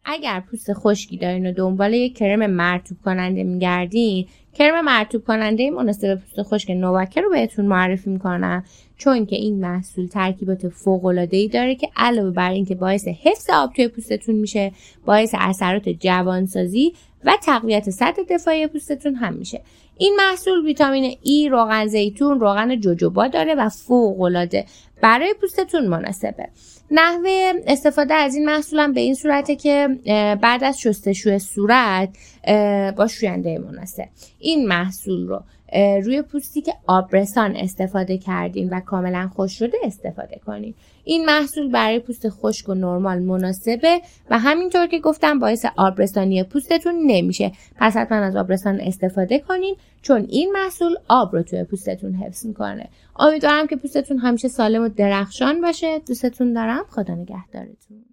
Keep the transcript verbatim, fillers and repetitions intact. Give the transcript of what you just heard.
اگر پوست خشکی دارین و دنبال یک کرم مرطوب کننده میگردین، کرم مرطوب کننده مناسب پوست خشک نوواکر رو بهتون معرفی میکنم، چون که این محصول ترکیبات فوق‌العاده‌ای داره که علاوه بر این که باعث حفظ آب توی پوستتون میشه، باعث اثرات جوانسازی و تقویت سطح دفاعی پوستتون هم میشه. این محصول ویتامین ای، روغن زیتون، روغن جوجوبا داره و فوق‌العاده برای پوستتون مناسبه. نحوه استفاده از این محصول هم به این صورته که بعد از شستشوی صورت با شوینده مناسب این محصول رو روی پوستی که آبرسان استفاده کردین و کاملا خشک شده استفاده کنین. این محصول برای پوست خشک و نرمال مناسبه و همینطور که گفتم باعث آبرسانی پوستتون نمیشه. پس حتما از آبرسان استفاده کنین، چون این محصول آب رو توی پوستتون حفظ میکنه. امیدوارم که پوستتون همیشه سالم و درخشان باشه. دوستتون دارم. خدا نگهدارتون.